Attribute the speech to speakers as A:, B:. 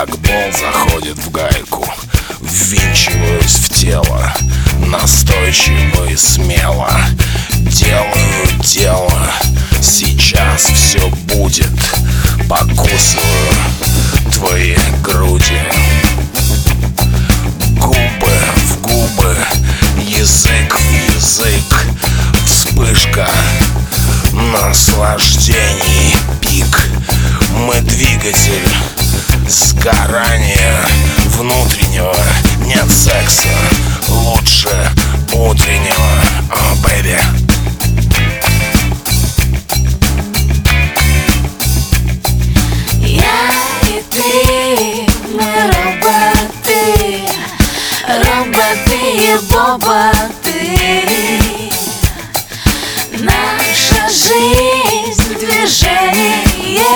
A: как бол заходит в гайку. Ввинчиваюсь в тело, настойчиво и смело. Делаю дело, сейчас все будет. Покусываю твои груди. Губы в губы, язык в язык. Вспышка наслаждений, пик. Мы двигатель сгорания внутреннего. Нет секса лучше утреннего. О, бэйби.
B: Я и ты, мы роботы, роботы и боботы. Наша жизнь — движение.